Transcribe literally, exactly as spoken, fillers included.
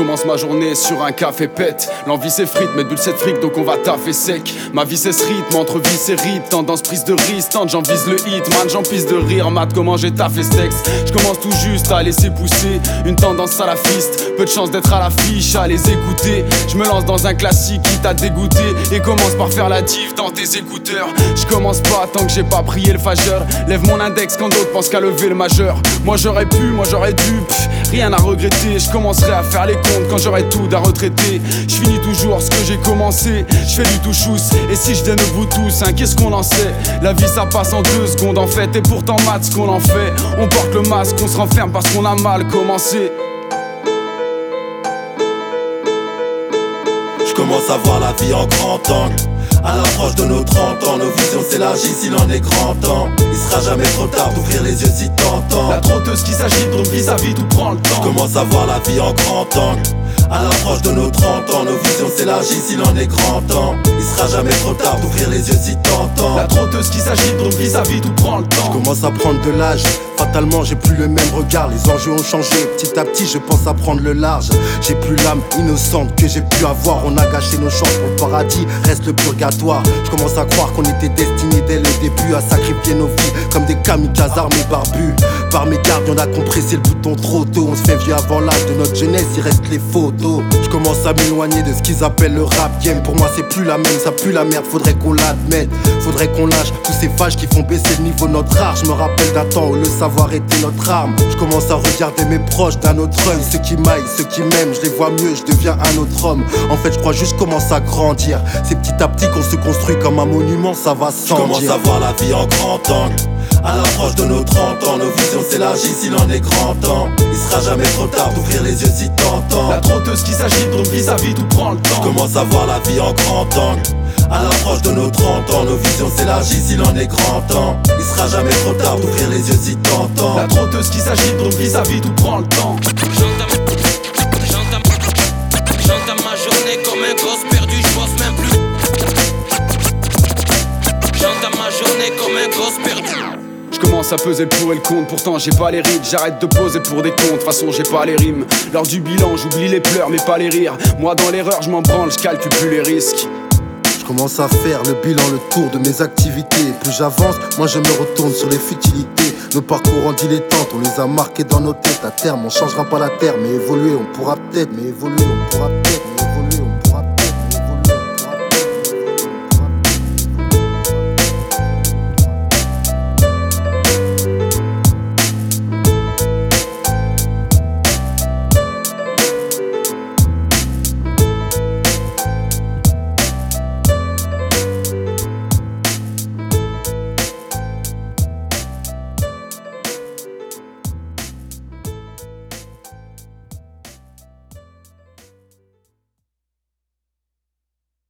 commence ma journée sur un café pète. L'envie s'effrite, mais bulle cette fric donc on va taffer sec. Ma vie c'est ce rythme, entre vie c'est rythme. Tendance prise de risque, tente j'en vise le hit. Man j'en pisse de rire, mat comment j'ai taffé ce texte. J'commence tout juste à laisser pousser une tendance salafiste. Peu de chance d'être à l'affiche, à les écouter. J'me lance dans un classique qui t'a dégoûté. Et commence par faire la div dans tes écouteurs. J'commence pas tant que j'ai pas prié le fageur. Lève mon index quand d'autres pensent qu'à lever le majeur. Moi j'aurais pu, moi j'aurais dû, pff, rien à regretter. Je commencerai à faire les comptes quand j'aurai tout à retraiter. Je finis toujours ce que j'ai commencé. Je fais du tout chousse. Et si je donne au bout tous, hein, qu'est-ce qu'on en sait? La vie ça passe en deux secondes en fait. Et pourtant mat ce qu'on en fait. On porte le masque, on se renferme parce qu'on a mal commencé. Je commence à voir la vie en grand angle. À l'approche de nos trente ans, nos visions s'élargissent, il en est grand temps. Il sera jamais trop tard d'ouvrir les yeux si t'entends. La trotteuse qui s'agite, donc vis-à-vis tout prend le temps. Je commence à voir la vie en grand angle. À l'approche de nos trente ans, nos visions s'élargissent, il en est grand temps. Il sera jamais trop tard d'ouvrir les yeux si t'entends. La trotteuse qui s'agite, donc vis-à-vis tout prend le temps. Je commence à prendre de l'âge, fatalement j'ai plus le même regard. Les enjeux ont changé, petit à petit je pense à prendre le large. J'ai plus l'âme innocente que j'ai pu avoir. On a gâché nos chances pour le paradis, reste le purgatoire. Je commence à croire qu'on était destinés dès le début à sacrifier nos vies comme des kamikazes armés barbus. Par mes gardes, on a compressé le bouton trop tôt. On se fait vieux avant l'âge de notre jeunesse, il reste les photos. Je commence à m'éloigner de ce qu'ils appellent le rap game. Pour moi c'est plus la même, ça pue la merde, faudrait qu'on l'admette. Faudrait qu'on lâche tous ces vaches qui font baisser le niveau de notre art. Je me rappelle d'un temps où le savoir était notre arme. Je commence à regarder mes proches d'un autre œil. Ceux qui m'aillent, ceux qui m'aiment, je les vois mieux, je deviens un autre homme. En fait je crois juste que je commence à grandir. C'est petit à petit qu'on se construit comme un monument, ça va sans dire. Je commence à voir la vie en grand angle. À l'approche de nos trente ans, nos visions s'élargissent, il en est grand temps. Il sera jamais trop tard d'ouvrir les yeux si t'entends. La trotteuse qui s'agite, donc vis-à-vis tout prend le temps. Je commence à voir la vie en grand angle. À l'approche de nos trente ans, nos visions s'élargissent, il en est grand temps. Il sera jamais trop tard d'ouvrir les yeux si t'entends. La trotteuse qui s'agite, donc vis-à-vis tout prend le temps. J'entame, j'entame, j'entame ma journée comme un gosse perdu, je bosse même plus. J'entame ma journée comme un gosse perdu. Je commence à peser le pour et le contre, pourtant j'ai pas les rides. J'arrête de poser pour des comptes, de toute façon j'ai pas les rimes. Lors du bilan j'oublie les pleurs mais pas les rires. Moi dans l'erreur je m'en branle, je calcule plus les risques. Je commence à faire le bilan, le tour de mes activités. Plus j'avance, moi je me retourne sur les futilités. Nos parcours en dilettante, on les a marqués dans nos têtes. À terme on changera pas la terre, mais évoluer on pourra peut-être. Mais évoluer on pourra peut-être.